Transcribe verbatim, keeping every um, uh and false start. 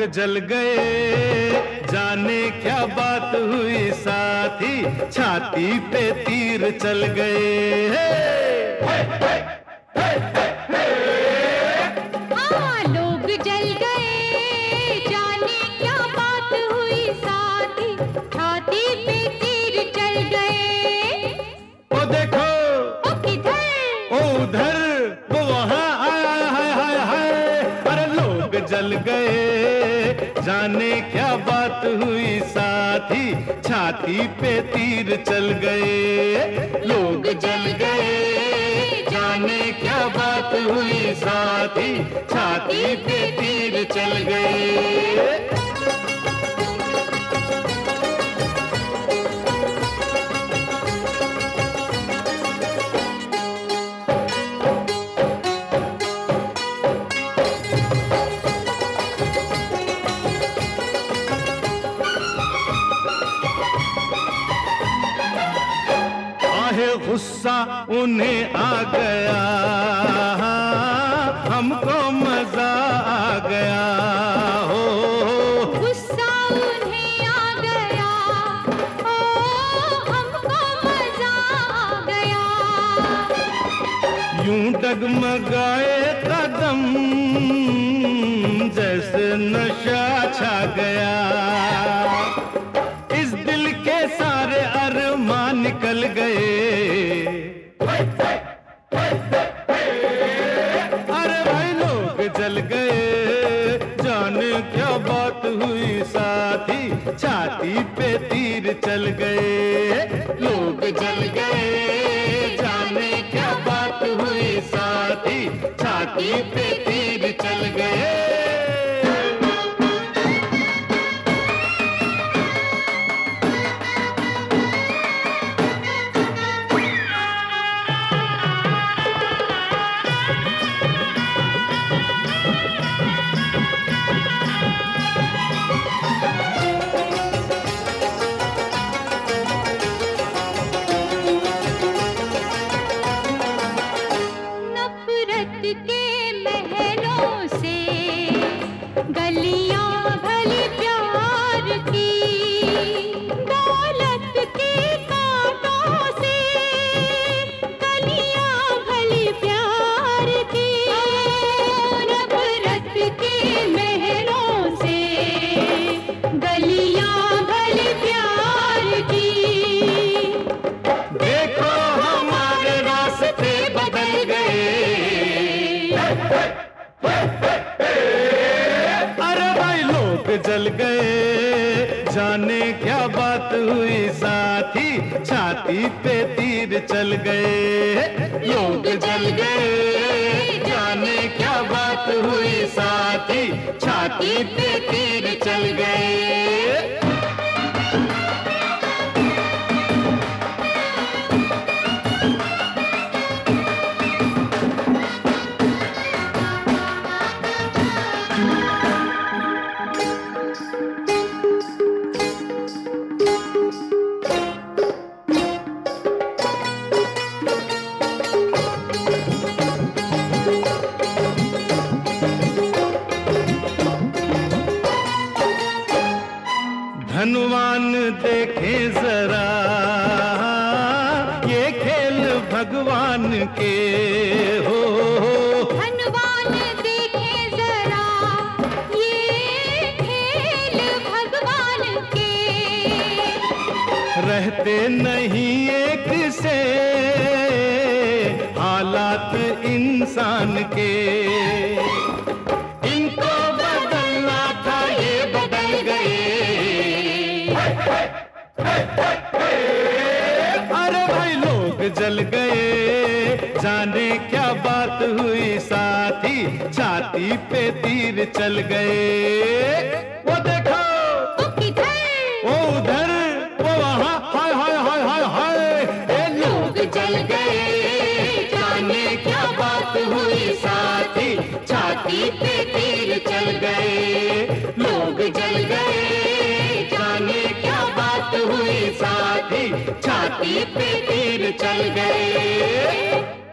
जल गए, जाने क्या बात हुई साथी, छाती पे तीर चल गए। हे, हे, हे, हे, हे, हे। हाँ, लोग जल गए, जाने क्या बात हुई साथी, छाती पे तीर चल गए। ओ देखो, ओ किधर, ओ उधर, वो वहाँ, हाय हाय हाय हाय। अरे लोग जल गए, जाने क्या बात हुई साथी, छाती पे तीर चल गए। लोग जल गए, जाने क्या बात हुई साथी, छाती पे तीर चल गए। गुस्सा उन्हें आ गया, हमको मजा आ गया। हो गुस्सा उन्हें आ गया, ओ हमको मजा आ गया। यूं डगमगाए कदम, जैसे नशा छा गया। इस दिल के सारे अरमान निकल गए। अरे भाई लोग जल गए, जाने क्या बात हुई साथी, छाती पे तीर चल गए। लोग जल गए, जाने क्या बात हुई साथी, छाती पे तीर चल गए। के महलों से गलियां भली प्यार की, दौलत के कांटों से गलियां भली प्यार की। नफरत के महलों से गलियां भली प्यार की। देखो हमारे रास्ते बदल गए। अरे भाई लोग जल गए, जाने क्या बात हुई साथी, छाती पे तीर चल गए। लोग जल गए, जाने क्या बात हुई साथी, छाती पे तीर चल गए। धनवान देखें जरा, ये खेल भगवान के। हो धनवान देखें जरा, ये खेल भगवान के। रहते नहीं एक से हालात इंसान के। इनको बदलना था, ये बदल गए। अरे भाई लोग जल गए, जाने क्या बात हुई साथी, छाती पे तीर चल गए। वो देखो, ओ किधर, वो उधर, वो वहाँ, हाय हाय हाय हाय हाय। ये लोग जल गए, जाने क्या बात हुई साथी, छाती पे तीर चल गए। लोग जल गए, जाने क्या बात हुई साथी, छाती पे तीर चल गए।